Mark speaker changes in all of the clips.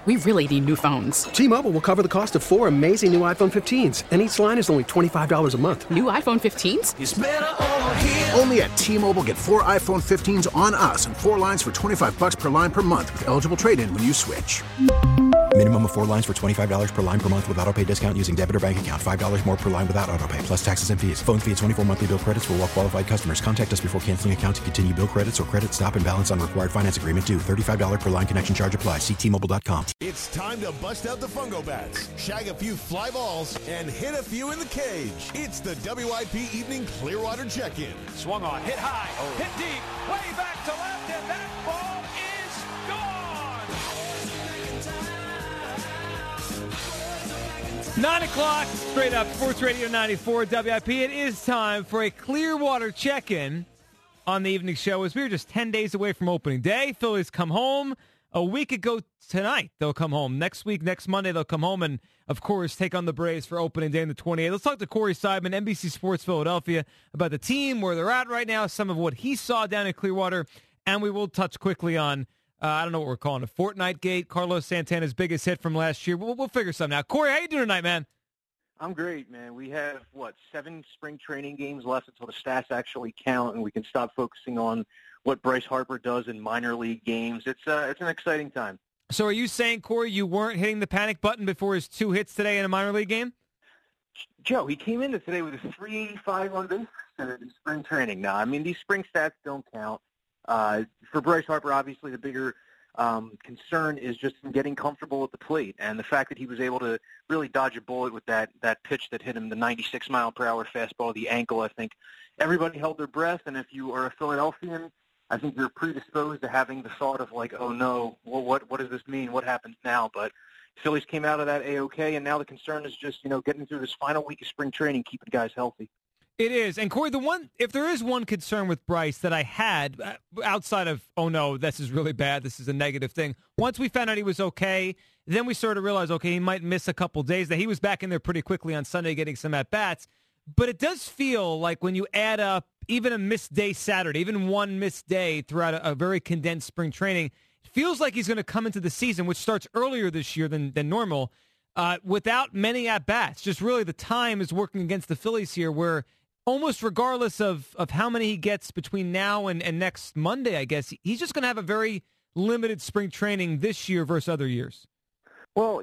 Speaker 1: We really need new phones.
Speaker 2: T-Mobile will cover the cost of 4 amazing new iPhone 15s, and each line is only $25 a month.
Speaker 1: New iPhone 15s?
Speaker 3: It's better over here.
Speaker 4: Only at T-Mobile, get 4 iPhone 15s on us and 4 lines for $25 per line per month with eligible trade-in when you switch.
Speaker 5: Minimum of 4 lines for $25 per line per month with autopay discount using debit or bank account. $5 more per line without autopay, plus taxes and fees. Phone fee at 24 monthly bill credits for well-qualified customers. Contact us before canceling account to continue bill credits or credit stop and balance on required finance agreement due. $35 per line connection charge applies. See T-Mobile.com.
Speaker 6: It's time to bust out the fungo bats, shag a few fly balls, and hit a few in the cage. It's the WIP Evening Clearwater Check-In.
Speaker 7: Swung on, hit high, hit deep, way back to left, and that ball is gone! 9 o'clock, straight up, Sports Radio 94 WIP. It is time for a Clearwater check-in on the evening show as we were just 10 days away from opening day. Phillies come home a week ago tonight. They'll come home. Next week, next Monday, they'll come home and, of course, take on the Braves for opening day on the 28th. Let's talk to Corey Seidman, NBC Sports Philadelphia, about the team, where they're at right now, some of what he saw down in Clearwater, and we will touch quickly on I don't know what we're calling it, Fortnite Gate, Carlos Santana's biggest hit from last year. We'll figure something out. Corey, how you doing tonight, man?
Speaker 8: I'm great, man. We have, 7 spring training games left until the stats actually count, and we can stop focusing on what Bryce Harper does in minor league games. It's an exciting time.
Speaker 7: So are you saying, Corey, you weren't hitting the panic button before his 2 hits today in a minor league game?
Speaker 8: Joe, he came into today with a 385 on base in spring training. Now, I mean, these spring stats don't count. For Bryce Harper, obviously, the bigger concern is just him getting comfortable at the plate, and the fact that he was able to really dodge a bullet with that pitch that hit him, the 96-mile-per-hour fastball, the ankle. I think everybody held their breath, and if you are a Philadelphian, I think you're predisposed to having the thought of like, oh no, well, what does this mean? What happens now? But Phillies came out of that A-OK, and now the concern is just getting through this final week of spring training, keeping guys healthy.
Speaker 7: It is. And, Corey, if there is one concern with Bryce that I had, outside of, oh, no, this is really bad, this is a negative thing, once we found out he was okay, then we sort of realized, okay, he might miss a couple days. That he was back in there pretty quickly on Sunday getting some at-bats. But it does feel like when you add up even a missed day Saturday, even one missed day throughout a very condensed spring training, it feels like he's going to come into the season, which starts earlier this year than normal, without many at-bats. Just really the time is working against the Phillies here, where almost regardless of how many he gets between now and next Monday, I guess, he's just going to have a very limited spring training this year versus other years.
Speaker 8: Well,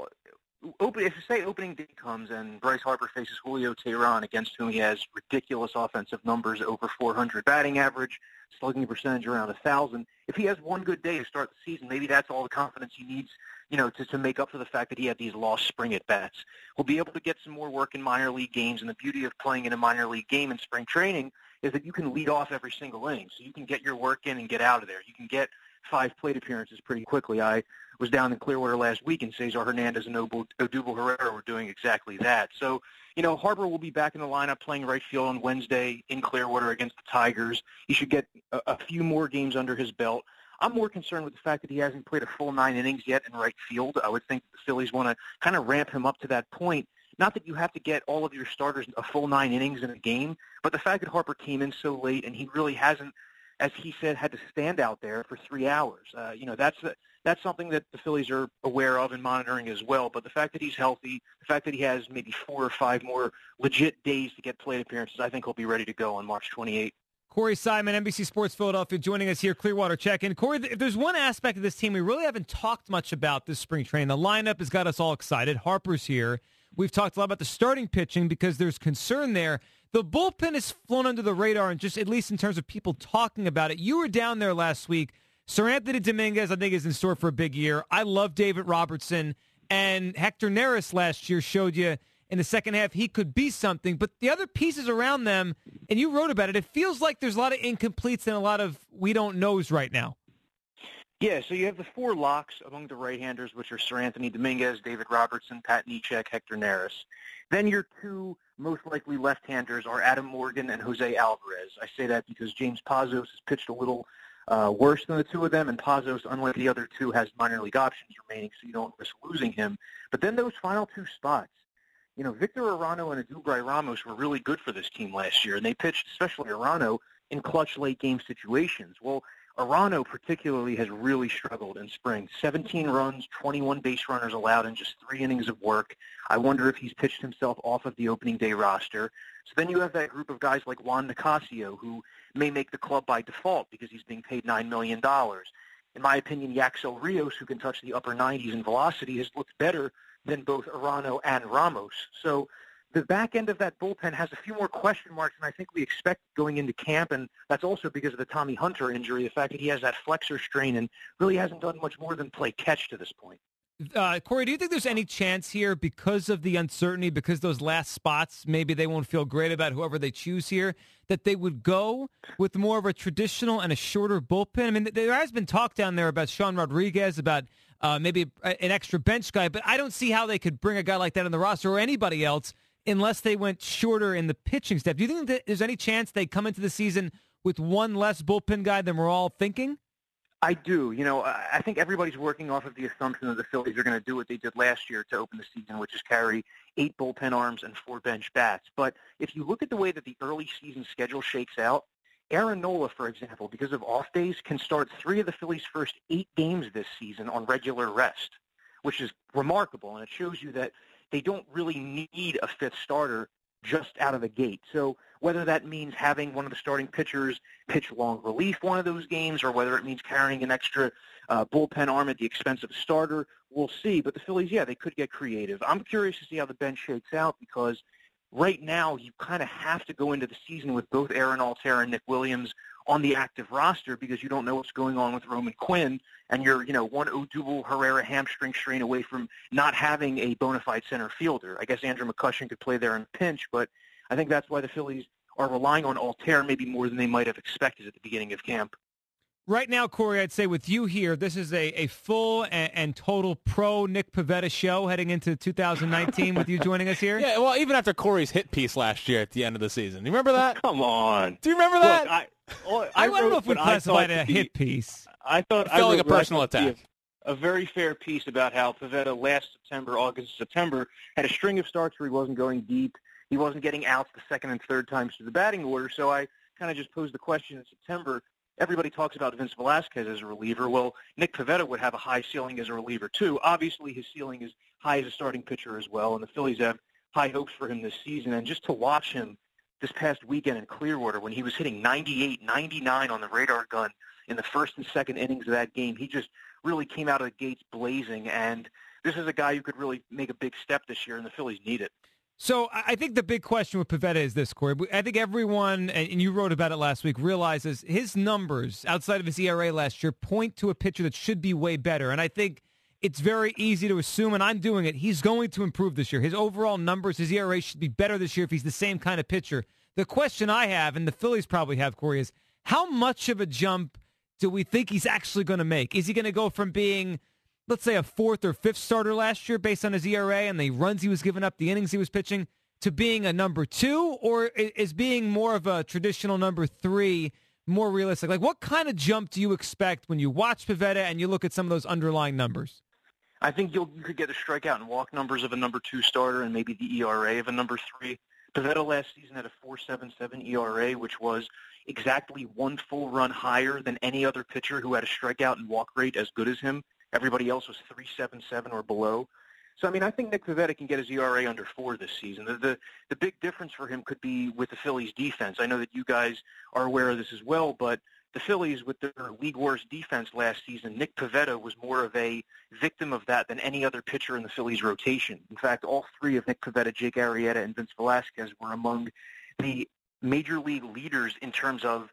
Speaker 8: if you say opening day comes and Bryce Harper faces Julio Teheran, against whom he has ridiculous offensive numbers, over 400 batting average, slugging percentage around 1,000. If he has one good day to start the season, maybe that's all the confidence he needs, to make up for the fact that he had these lost spring at-bats. He'll be able to get some more work in minor league games, and the beauty of playing in a minor league game in spring training is that you can lead off every single inning, so you can get your work in and get out of there. You can get 5 plate appearances pretty quickly. I was down in Clearwater last week, and Cesar Hernandez and Odubel Herrera were doing exactly that. So, Harper will be back in the lineup playing right field on Wednesday in Clearwater against the Tigers. He should get a few more games under his belt. I'm more concerned with the fact that he hasn't played a full 9 innings yet in right field. I would think the Phillies want to kind of ramp him up to that point. Not that you have to get all of your starters a full 9 innings in a game, but the fact that Harper came in so late and he really hasn't, as he said, had to stand out there for 3 hours. That's something that the Phillies are aware of and monitoring as well. But the fact that he's healthy, the fact that he has maybe 4 or 5 more legit days to get plate appearances, I think he'll be ready to go on March 28th.
Speaker 7: Corey Seidman, NBC Sports Philadelphia, joining us here, Clearwater Check-In. Corey, if there's one aspect of this team we really haven't talked much about this spring training, the lineup has got us all excited. Harper's here. We've talked a lot about the starting pitching because there's concern there. The bullpen has flown under the radar, and just at least in terms of people talking about it. You were down there last week. Seranthony Dominguez, I think, is in store for a big year. I love David Robertson, and Hector Neris last year showed you in the second half he could be something. But the other pieces around them, and you wrote about it, it feels like there's a lot of incompletes and a lot of we don't knows right now.
Speaker 8: Yeah, so you have the 4 locks among the right-handers, which are Seranthony Dominguez, David Robertson, Pat Neshek, Hector Neris. Then your 2 most likely left-handers are Adam Morgan and Jose Alvarez. I say that because James Pazos has pitched a little worse than the 2 of them, and Pazos, unlike the other 2, has minor league options remaining, so you don't risk losing him. But then those final 2 spots, Victor Arano and Adubray Ramos were really good for this team last year, and they pitched, especially Arano, in clutch late-game situations. Well, Arano particularly has really struggled in spring. 17 runs, 21 base runners allowed in just 3 innings of work. I wonder if he's pitched himself off of the opening day roster. So then you have that group of guys like Juan Nicasio, who may make the club by default because he's being paid $9 million. In my opinion, Yaxel Rios, who can touch the upper 90s in velocity, has looked better than both Arano and Ramos. So the back end of that bullpen has a few more question marks than I think we expect going into camp, and that's also because of the Tommy Hunter injury, the fact that he has that flexor strain and really hasn't done much more than play catch to this point.
Speaker 7: Corey, do you think there's any chance here because of the uncertainty, because those last spots, maybe they won't feel great about whoever they choose here, that they would go with more of a traditional and a shorter bullpen? I mean, there has been talk down there about Sean Rodriguez, about maybe an extra bench guy, but I don't see how they could bring a guy like that on the roster or anybody else unless they went shorter in the pitching staff. Do you think that there's any chance they come into the season with one less bullpen guy than we're all thinking?
Speaker 8: I do. You know, I think everybody's working off of the assumption that the Phillies are going to do what they did last year to open the season, which is carry 8 bullpen arms and 4 bench bats. But if you look at the way that the early season schedule shakes out, Aaron Nola, for example, because of off days, can start 3 of the Phillies' first 8 games this season on regular rest, which is remarkable. And it shows you that they don't really need a 5th starter just out of the gate. So whether that means having one of the starting pitchers pitch long relief one of those games, or whether it means carrying an extra bullpen arm at the expense of a starter, we'll see. But the Phillies, yeah, they could get creative. I'm curious to see how the bench shakes out, because right now you kind of have to go into the season with both Aaron Altherr and Nick Williams on the active roster, because you don't know what's going on with Roman Quinn, and you're, one Odubel Herrera hamstring strain away from not having a bona fide center fielder. I guess Andrew McCutchen could play there in a pinch, but I think that's why the Phillies are relying on Altherr maybe more than they might have expected at the beginning of camp.
Speaker 7: Right now, Corey, I'd say with you here, this is a full and total pro Nick Pivetta show heading into 2019 with you joining us here.
Speaker 3: Yeah, well, even after Corey's hit piece last year at the end of the season. You remember that?
Speaker 9: Come on.
Speaker 3: Do you remember that?
Speaker 9: Look,
Speaker 7: I don't know if we classified it a hit piece.
Speaker 9: I thought
Speaker 3: it felt like a personal attack.
Speaker 8: A very fair piece about how Pivetta last September, August, September, had a string of starts where he wasn't going deep. He wasn't getting outs the second and third times through the batting order. So I kind of just posed the question in September. Everybody talks about Vince Velasquez as a reliever. Well, Nick Pivetta would have a high ceiling as a reliever, too. Obviously, his ceiling is high as a starting pitcher as well, and the Phillies have high hopes for him this season. And just to watch him this past weekend in Clearwater when he was hitting 98, 99 on the radar gun in the first and second innings of that game, he just really came out of the gates blazing. And this is a guy who could really make a big step this year, and the Phillies need it.
Speaker 7: So I think the big question with Pivetta is this, Corey. I think everyone, and you wrote about it last week, realizes his numbers outside of his ERA last year point to a pitcher that should be way better. And I think it's very easy to assume, and I'm doing it, he's going to improve this year. His overall numbers, his ERA should be better this year if he's the same kind of pitcher. The question I have, and the Phillies probably have, Corey, is how much of a jump do we think he's actually going to make? Is he going to go from being, let's say, a 4th or 5th starter last year based on his ERA and the runs he was giving up, the innings he was pitching, to being a number 2, or is being more of a traditional number 3 more realistic? Like, what kind of jump do you expect when you watch Pivetta and you look at some of those underlying numbers?
Speaker 8: I think you could get the strikeout and walk numbers of a number 2 starter and maybe the ERA of a number 3. Pivetta last season had a 4.77 ERA, which was exactly 1 full run higher than any other pitcher who had a strikeout and walk rate as good as him. Everybody else was 3.77 or below. So, I mean, I think Nick Pivetta can get his ERA under 4 this season. The big difference for him could be with the Phillies' defense. I know that you guys are aware of this as well, but the Phillies, with their league worst defense last season, Nick Pivetta was more of a victim of that than any other pitcher in the Phillies' rotation. In fact, all 3 of Nick Pivetta, Jake Arrieta, and Vince Velasquez were among the major league leaders in terms of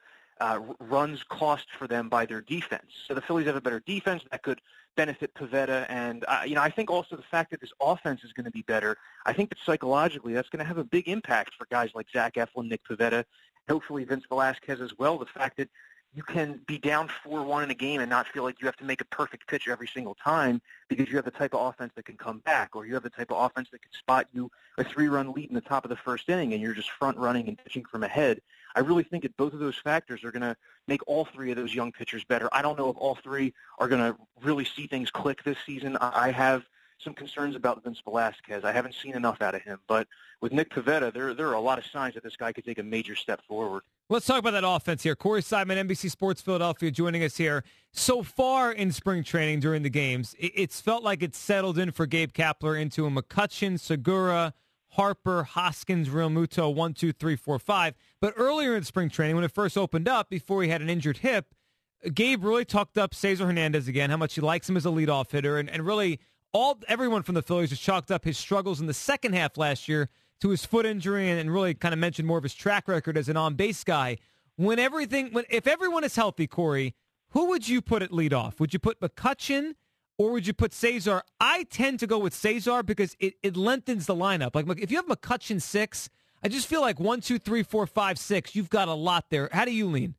Speaker 8: runs cost for them by their defense. So the Phillies have a better defense that could benefit Pivetta. And, I think also the fact that this offense is going to be better, I think that psychologically that's going to have a big impact for guys like Zach Eflin, Nick Pivetta, hopefully Vince Velasquez as well. The fact that you can be down 4-1 in a game and not feel like you have to make a perfect pitch every single time because you have the type of offense that can come back, or you have the type of offense that can spot you a 3-run lead in the top of the first inning and you're just front running and pitching from ahead. I really think that both of those factors are going to make all 3 of those young pitchers better. I don't know if all 3 are going to really see things click this season. I have some concerns about Vince Velasquez. I haven't seen enough out of him. But with Nick Pivetta, there are a lot of signs that this guy could take a major step forward.
Speaker 7: Let's talk about that offense here. Corey Seidman, NBC Sports Philadelphia, joining us here. So far in spring training during the games, it's felt like it's settled in for Gabe Kapler into a McCutchen, Segura, Harper, Hoskins, Real Muto, 1, 2, 3, 4, 5. But earlier in spring training, when it first opened up, before he had an injured hip, Gabe really talked up Cesar Hernandez again, how much he likes him as a leadoff hitter, and really everyone from the Phillies just chalked up his struggles in the second half last year to his foot injury, and really kind of mentioned more of his track record as an on-base guy. If everyone is healthy, Corey, who would you put at leadoff? Would you put McCutchen or would you put Cesar? I tend to go with Cesar because it lengthens the lineup. Like if you have McCutchen 6, I just feel like 1, 2, 3, 4, 5, 6, you've got a lot there. How do you lean?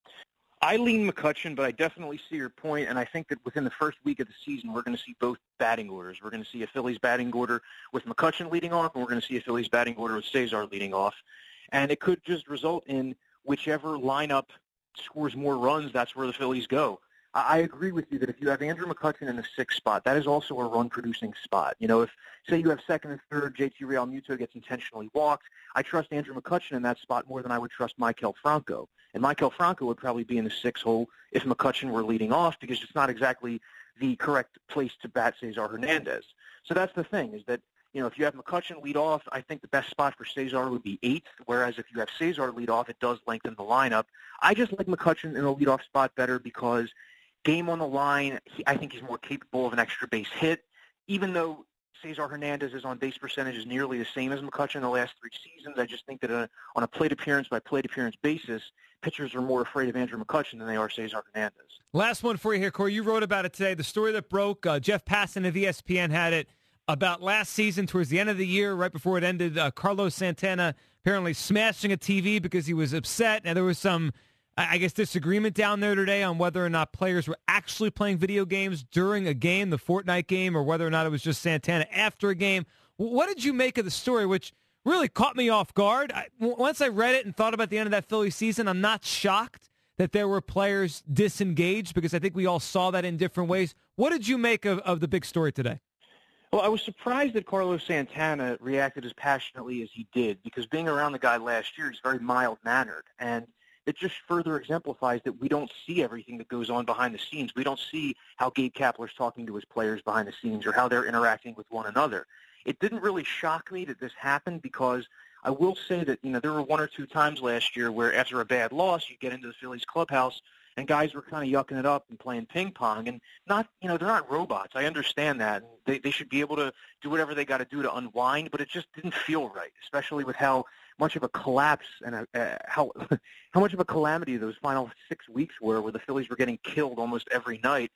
Speaker 8: I lean McCutchen, but I definitely see your point, and I think that within the first week of the season, we're going to see both batting orders. We're going to see a Phillies batting order with McCutchen leading off, and we're going to see a Phillies batting order with Cesar leading off. And it could just result in whichever lineup scores more runs, that's where the Phillies go. I agree with you that if you have Andrew McCutchen in the 6th spot, that is also a run-producing spot. You know, if, say, you have second and third, JT Realmuto gets intentionally walked, I trust Andrew McCutchen in that spot more than I would trust Maikel Franco. And Maikel Franco would probably be in the 6th hole if McCutchen were leading off because it's not exactly the correct place to bat Cesar Hernandez. So that's the thing, is that, you know, if you have McCutchen lead off, I think the best spot for Cesar would be 8th, whereas if you have Cesar lead off, it does lengthen the lineup. I just like McCutchen in the leadoff spot better because game on the line, I think he's more capable of an extra base hit, even though Cesar Hernandez's on-base percentage is nearly the same as McCutchen the last 3 seasons. I just think that on a plate appearance-by-plate appearance basis, pitchers are more afraid of Andrew McCutchen than they are Cesar Hernandez.
Speaker 7: Last one for you here, Corey. You wrote about it today. The story that broke, Jeff Passan of ESPN had it about last season towards the end of the year, right before it ended. Carlos Santana apparently smashing a TV because he was upset, and there was some, I guess, disagreement down there today on whether or not players were actually playing video games during a game, the Fortnite game, or whether or not it was just Santana after a game. What did you make of the story, which really caught me off guard? Once I read it and thought about the end of that Philly season, I'm not shocked that there were players disengaged because I think we all saw that in different ways. What did you make of the big story today?
Speaker 8: Well, I was surprised that Carlos Santana reacted as passionately as he did because being around the guy last year, he's very mild-mannered, and it just further exemplifies that we don't see everything that goes on behind the scenes. We don't see how Gabe Kapler's talking to his players behind the scenes or how they're interacting with one another. It didn't really shock me that this happened because I will say that, you know, there were 1 or 2 times last year where after a bad loss, you get into the Phillies clubhouse and guys were kind of yucking it up and playing ping pong, and not, you know, they're not robots. I understand that. They should be able to do whatever they got to do to unwind, but it just didn't feel right, especially with how much of a collapse and how much of a calamity those final 6 weeks were, where the Phillies were getting killed almost every night.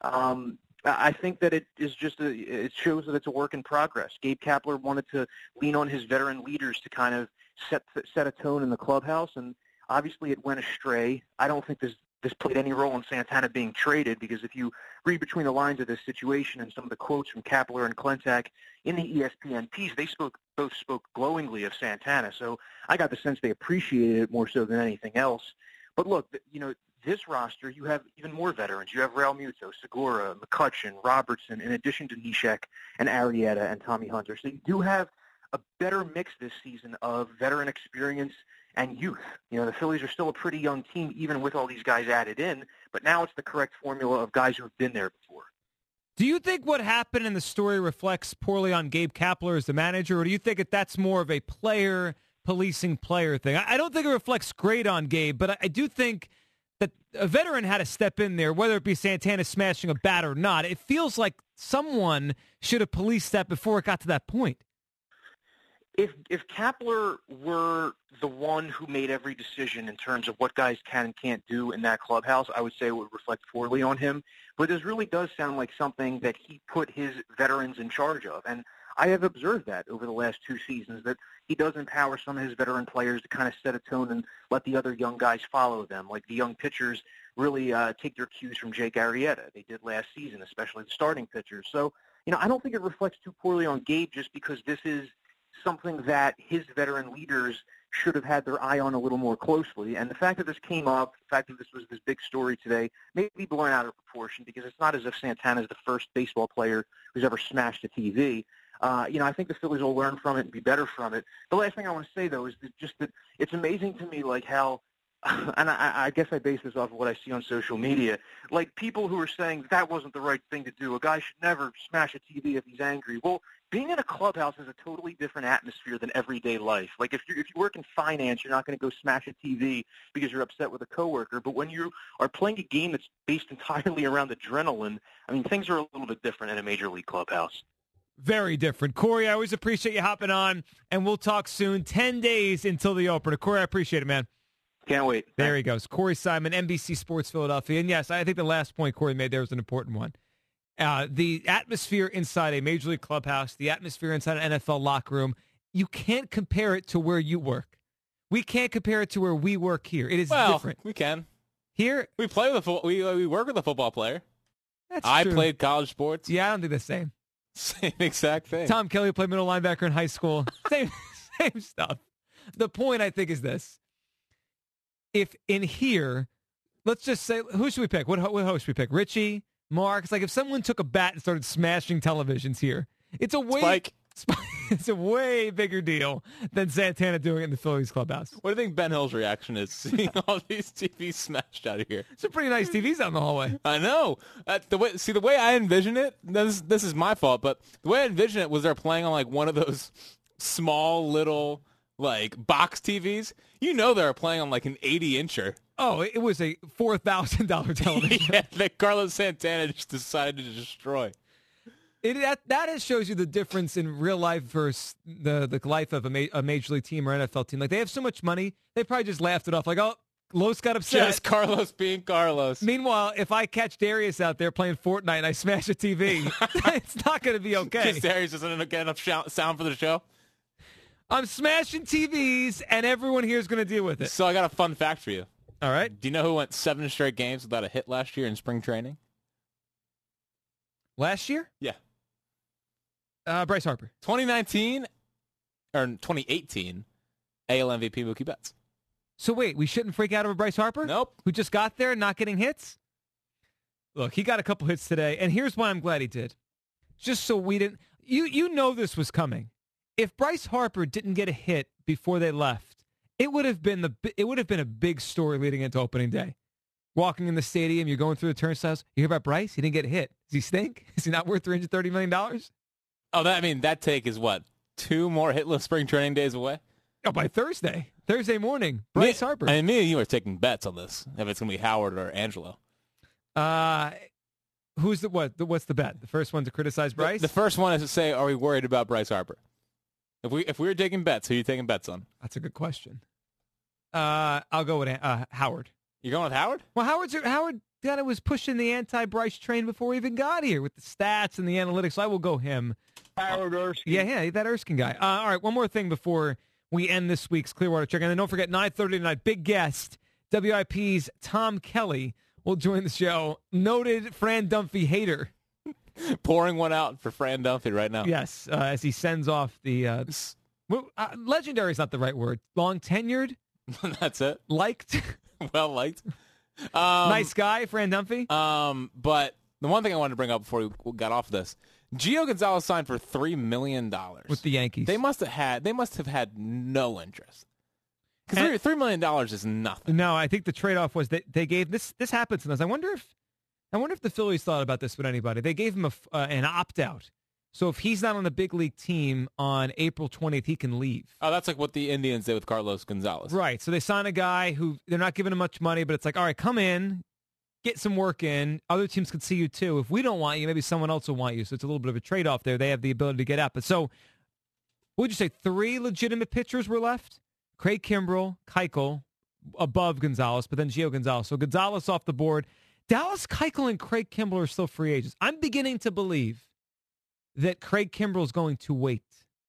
Speaker 8: I think that it shows that it's a work in progress. Gabe Kapler wanted to lean on his veteran leaders to kind of set a tone in the clubhouse, and obviously it went astray. I don't think this played any role in Santana being traded, because if you read between the lines of this situation and some of the quotes from Kapler and Klentak in the ESPN piece, they both spoke glowingly of Santana. So I got the sense they appreciated it more so than anything else. But look, you know, this roster, you have even more veterans. You have Realmuto, Segura, McCutchen, Robertson, in addition to Neshek and Arrieta and Tommy Hunter. So you do have a better mix this season of veteran experience and youth. You know, the Phillies are still a pretty young team, even with all these guys added in, but now it's the correct formula of guys who have been there before.
Speaker 7: Do you think what happened in the story reflects poorly on Gabe Kapler as the manager, or do you think that that's more of a player policing player thing? I don't think it reflects great on Gabe, but I do think that a veteran had to step in there, whether it be Santana smashing a bat or not. It feels like someone should have policed that before it got to that point.
Speaker 8: If Kapler were the one who made every decision in terms of what guys can and can't do in that clubhouse, I would say it would reflect poorly on him. But this really does sound like something that he put his veterans in charge of. And I have observed that over the last 2 seasons, that he does empower some of his veteran players to kind of set a tone and let the other young guys follow them. Like the young pitchers really take their cues from Jake Arrieta. They did last season, especially the starting pitchers. So, you know, I don't think it reflects too poorly on Gabe just because this is something that his veteran leaders should have had their eye on a little more closely. And the fact that this came up, the fact that this was this big story today, may be blown out of proportion because it's not as if Santana's the first baseball player who's ever smashed a TV. You know, I think the Phillies will learn from it and be better from it. The last thing I want to say, though, is just that it's amazing to me, like, how and I guess I base this off of what I see on social media, like people who are saying that wasn't the right thing to do. A guy should never smash a TV if he's angry. Well, being in a clubhouse is a totally different atmosphere than everyday life. Like if you work in finance, you're not going to go smash a TV because you're upset with a coworker. But when you are playing a game that's based entirely around adrenaline, I mean, things are a little bit different in a major league clubhouse.
Speaker 7: Very different. Corey, I always appreciate you hopping on, and we'll talk soon. 10 days until the opener. Corey, I appreciate it, man.
Speaker 8: Can't wait.
Speaker 7: There he goes. Corey Simon, NBC Sports Philadelphia. And yes, I think the last point Corey made there was an important one. The atmosphere inside a Major League clubhouse, the atmosphere inside an NFL locker room, you can't compare it to where you work. We can't compare it to where we work here. It is different.
Speaker 3: We can.
Speaker 7: Here,
Speaker 3: we play with we work with a football player.
Speaker 7: That's
Speaker 3: I
Speaker 7: true.
Speaker 3: played college sports.
Speaker 7: Yeah, I don't do the same.
Speaker 3: Same exact thing.
Speaker 7: Tom Kelly played middle linebacker in high school. Same stuff. The point, I think, is this. If in here, let's just say, who should we pick? What host should we pick? Richie? Mark? It's like if someone took a bat and started smashing televisions here, it's a way bigger deal than Santana doing it in the Phillies clubhouse.
Speaker 3: What do you think Ben Hill's reaction is seeing all these TVs smashed out of here?
Speaker 7: Some pretty nice TVs out in the hallway.
Speaker 3: I know. The way I envision it, this is my fault, but the way I envision it was they're playing on like one of those small little like box TVs. You know they're playing on like an 80-incher.
Speaker 7: Oh, it was a $4,000 television.
Speaker 3: Yeah, that Carlos Santana just decided to destroy.
Speaker 7: That shows you the difference in real life versus the life of a Major League team or NFL team. Like, they have so much money, they probably just laughed it off. Like, oh, Los got upset.
Speaker 3: Just Carlos being Carlos.
Speaker 7: Meanwhile, if I catch Darius out there playing Fortnite and I smash a TV, it's not going to be okay.
Speaker 3: Because Darius doesn't get enough sound for the show?
Speaker 7: I'm smashing TVs, and everyone here is going to deal with it.
Speaker 3: So I got a fun fact for you.
Speaker 7: All right.
Speaker 3: Do you know who went 7 straight games without a hit last year in spring training?
Speaker 7: Last year?
Speaker 3: Yeah.
Speaker 7: Bryce Harper.
Speaker 3: 2019 or 2018 AL MVP Mookie Betts.
Speaker 7: So wait, we shouldn't freak out over Bryce Harper?
Speaker 3: Nope.
Speaker 7: Who just got there not getting hits? Look, he got a couple hits today, and here's why I'm glad he did. Just so we didn't... You know this was coming. If Bryce Harper didn't get a hit before they left, it would have been a big story leading into opening day. Walking in the stadium, you're going through the turnstiles. You hear about Bryce? He didn't get a hit. Does he stink? Is he not worth $330 million?
Speaker 3: Oh, that take is what? 2 more hitless spring training days away?
Speaker 7: Oh, by Thursday morning, Bryce Harper.
Speaker 3: I mean, me and you are taking bets on this, if it's going to be Howard or Angelo.
Speaker 7: What's the bet? The first one to criticize Bryce?
Speaker 3: The first one is to say, are we worried about Bryce Harper? If we were taking bets, who are you taking bets on?
Speaker 7: That's a good question. I'll go with Howard.
Speaker 3: You're going with Howard?
Speaker 7: Well, Howard kind of was pushing the anti-Bryce train before we even got here with the stats and the analytics. So I will go him.
Speaker 8: Howard Erskine.
Speaker 7: Yeah, that Erskine guy. All right, one more thing before we end this week's Clearwater Check. And then don't forget, 9:30 tonight, big guest, WIP's Tom Kelly will join the show. Noted Fran Dunphy hater.
Speaker 3: Pouring one out for Fran Dunphy right now.
Speaker 7: Yes, as he sends off the legendary is not the right word. Long tenured.
Speaker 3: That's it.
Speaker 7: Liked.
Speaker 3: Well liked.
Speaker 7: Nice guy, Fran Dunphy.
Speaker 3: But the one thing I wanted to bring up before we got off this, Gio Gonzalez signed for $3 million
Speaker 7: with the Yankees.
Speaker 3: They must have had no interest. Because $3 million is nothing.
Speaker 7: No, I think the trade-off was that they gave this happens to us. I wonder if the Phillies thought about this with anybody. They gave him an opt-out. So if he's not on a big league team on April 20th, he can leave.
Speaker 3: Oh, that's like what the Indians did with Carlos Gonzalez.
Speaker 7: Right. So they sign a guy who they're not giving him much money, but it's like, all right, come in, get some work in. Other teams could see you too. If we don't want you, maybe someone else will want you. So it's a little bit of a trade-off there. They have the ability to get out. But so what would you say, 3 legitimate pitchers were left? Craig Kimbrell, Keuchel, above Gonzalez, but then Gio Gonzalez. So Gonzalez off the board. Dallas Keuchel and Craig Kimbrell are still free agents. I'm beginning to believe that Craig Kimbrell is going to wait.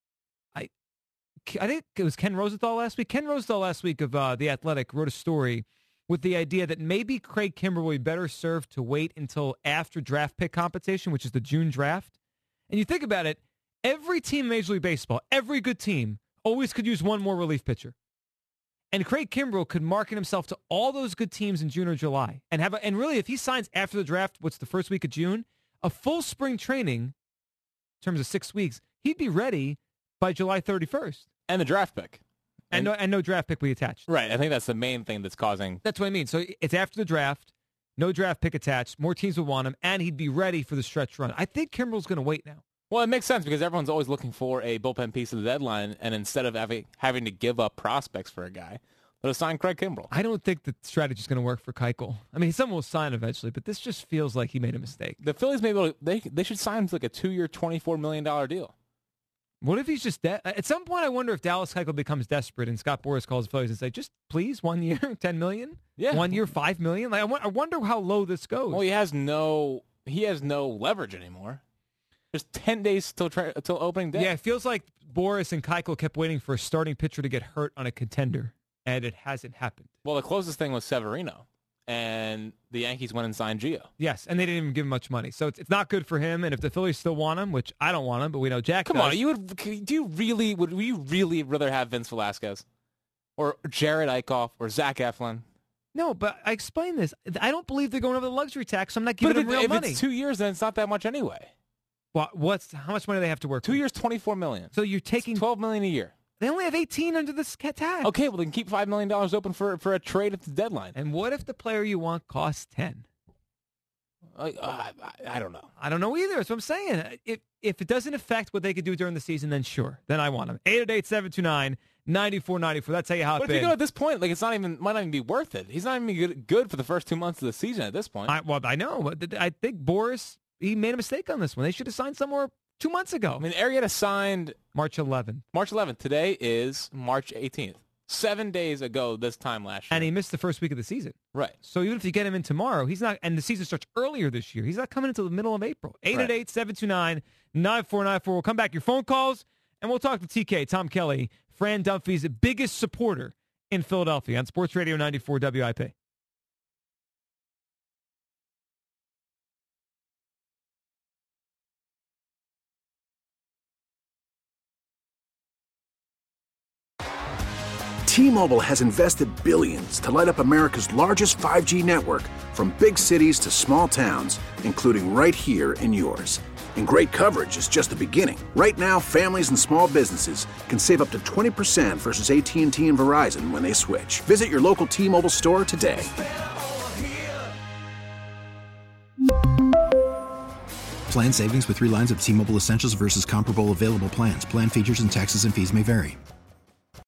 Speaker 7: I think it was Ken Rosenthal last week. Ken Rosenthal last week of The Athletic wrote a story with the idea that maybe Craig Kimbrell will be better served to wait until after draft pick competition, which is the June draft. And you think about it, every team in Major League Baseball, every good team, always could use one more relief pitcher. And Craig Kimbrell could market himself to all those good teams in June or July. And really, if he signs after the draft, what's the first week of June, a full spring training, in terms of 6 weeks, he'd be ready by July 31st.
Speaker 3: And the draft pick.
Speaker 7: And no draft pick will be attached.
Speaker 3: Right. I think that's the main thing that's causing.
Speaker 7: That's what I mean. So it's after the draft, no draft pick attached, more teams would want him, and he'd be ready for the stretch run. I think Kimbrel's going to wait now.
Speaker 3: Well, it makes sense because everyone's always looking for a bullpen piece of the deadline, and instead of having to give up prospects for a guy, they'll sign Craig Kimbrel.
Speaker 7: I don't think the strategy is going to work for Keuchel. I mean, someone will sign eventually, but this just feels like he made a mistake.
Speaker 3: The Phillies they should sign him to like a 2-year, $24 million deal.
Speaker 7: What if he's just at some point? I wonder if Dallas Keuchel becomes desperate and Scott Boras calls the Phillies and say, "Just please, 1 year, $10 million,
Speaker 3: Yeah,
Speaker 7: 1 year, $5 million." Like, I wonder how low this goes.
Speaker 3: Well, he has no leverage anymore. There's 10 days till opening day.
Speaker 7: Yeah, it feels like Boras and Keuchel kept waiting for a starting pitcher to get hurt on a contender, and it hasn't happened.
Speaker 3: Well, the closest thing was Severino, and the Yankees went and signed Gio.
Speaker 7: Yes, and they didn't even give him much money, so it's not good for him. And if the Phillies still want him, which I don't want him, but we know Jack
Speaker 3: Come
Speaker 7: does.
Speaker 3: on, would you really rather have Vince Velasquez or Jared Eichhoff or Zach Eflin?
Speaker 7: No, but I explained this. I don't believe they're going over the luxury tax. So I'm not giving them real money.
Speaker 3: If it's 2 years, then it's not that much anyway.
Speaker 7: How much money do they have to work?
Speaker 3: 2 years, $24 million.
Speaker 7: So you're taking
Speaker 3: $12 million a year.
Speaker 7: They only have 18 under this tax.
Speaker 3: Okay, well, then keep $5 million open for a trade at the deadline.
Speaker 7: And what if the player you want costs 10?
Speaker 3: I don't know.
Speaker 7: I don't know either. That's what I'm saying. If it doesn't affect what they could do during the season, then sure. Then I want him. 888-729-9494. That's how you hop in.
Speaker 3: But if you go at this point, like might not even be worth it. He's not even good for the first 2 months of the season at this point.
Speaker 7: I know. I think Boras, he made a mistake on this one. They should have signed somewhere 2 months ago.
Speaker 3: I mean, Arrieta signed
Speaker 7: March 11th.
Speaker 3: March 11th. Today is March 18th. 7 days ago this time last year.
Speaker 7: And he missed the first week of the season.
Speaker 3: Right.
Speaker 7: So even if you get him in tomorrow, he's not, and the season starts earlier this year, he's not coming until the middle of April. 888-729-9494. We'll come back, your phone calls, and we'll talk to TK, Tom Kelly, Fran Dunphy's biggest supporter in Philadelphia on Sports Radio 94 WIP.
Speaker 4: T-Mobile has invested billions to light up America's largest 5G network, from big cities to small towns, including right here in yours. And great coverage is just the beginning. Right now, families and small businesses can save up to 20% versus AT&T and Verizon when they switch. Visit your local T-Mobile store today.
Speaker 5: Plan savings with 3 lines of T-Mobile Essentials versus comparable available plans. Plan features and taxes and fees may vary.